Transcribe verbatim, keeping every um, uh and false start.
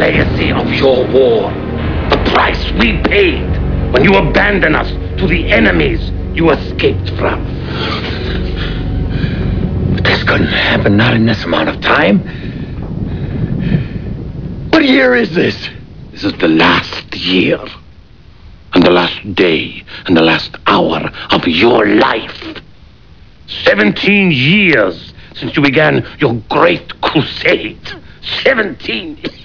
legacy of your war. The price we paid when you abandoned us to the enemies you escaped from. But this couldn't happen, not in this amount of time. What year is this? This is the last year, and the last day, and the last hour of your life. Seventeen years since you began your great crusade. Seventeen